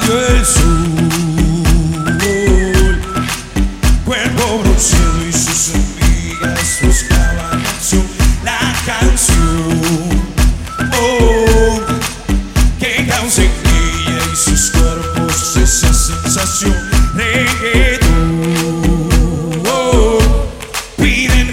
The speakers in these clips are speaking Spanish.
Salió el sol, cuerpo bronceado y sus amigas buscaban acción. La canción, oh, que causa en ella y sus cuerpos esa sensación. Reggaetón, oh, piden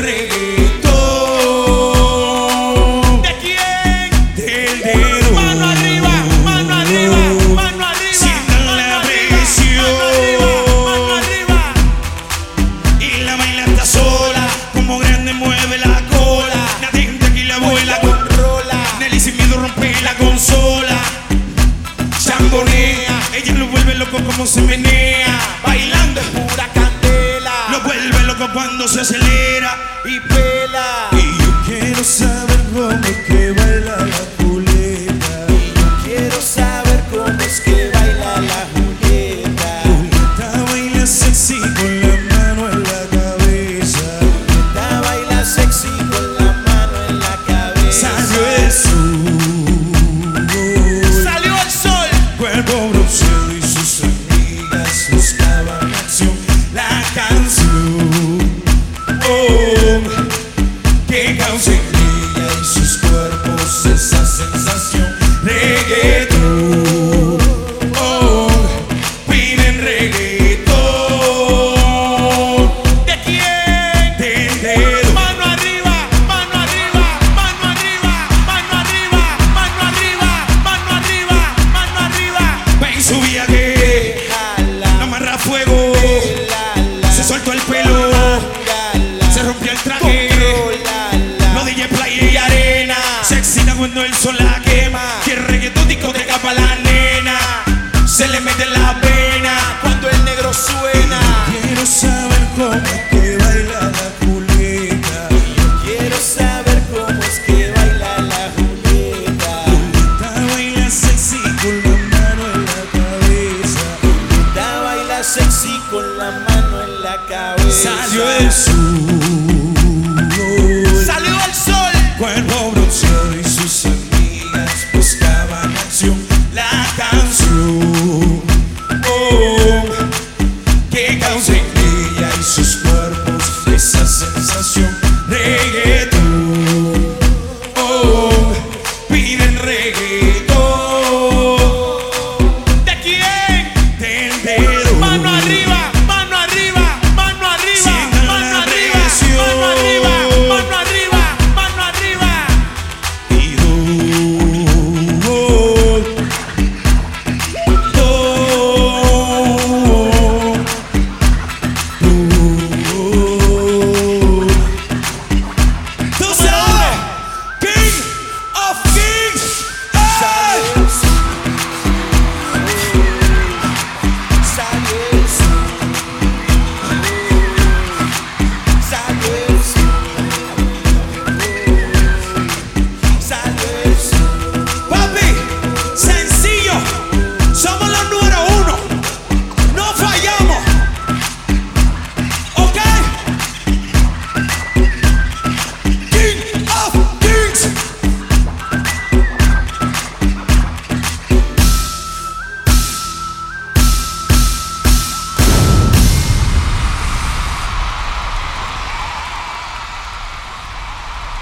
reggaetón. ¿De quién? Del dedo. Mano arriba, mano arriba, mano arriba. Sientan la Mano presión. arriba. Y la baila está sola, como grande mueve la cola. La gente aquí la vuela con rola. Nelly sin miedo rompe la consola. Chambonea, ella lo vuelve loco como se menea. Bailando es pura candela. Lo vuelve loco cuando se acelera. Y pela. Y yo quiero saber cómo es que baila la Julieta. Quiero saber cómo es que baila la Julieta. Julieta baila sexy con la mano en la cabeza. Julieta baila sexy con la mano en la cabeza. Salió el sol, Salió el sol. cuerpo bronceado y sus amigas buscaban acción. La canción, oh, que causa en ella y sus cuerpos esa sensación. Reggaetón, oh, piden reggaetón. ¿De quién? Del dedo. Mano arriba, mano arriba, mano arriba, mano arriba, mano arriba, mano arriba, mano arriba. Va en su viaje, Jala, no amarra fuego. Se soltó el pelo, se rompió el traje. No DJ playa y arena. Se excita cuando el sol la quema. Quiere reggaetón, discoteca pa' la nena. Se le mete en la pena. cuando el negro suena. Quiero saber cómo es que baila la Julieta. Quiero saber cómo es que baila la Julieta. Julieta baila sexy con la mano en la cabeza. Julieta baila sexy con la mano en la cabeza. Salió el sol,